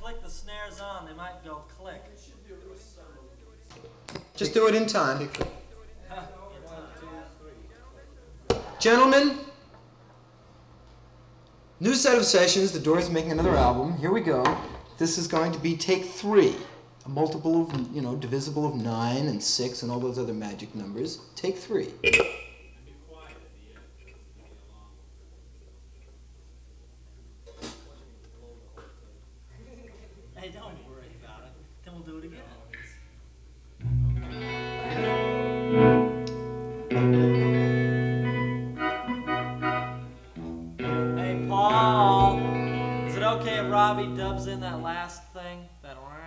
click the snares on, they might go click. Just do it in time. Gentlemen, new set of sessions. The Doors making another album. Here we go. This is going to be take 3. A multiple of, divisible of 9 and 6 and all those other magic numbers. Take 3. Hey, don't worry about it. Then we'll do it again. Hey, Paul. Is it okay if Robbie dubs in that last thing? That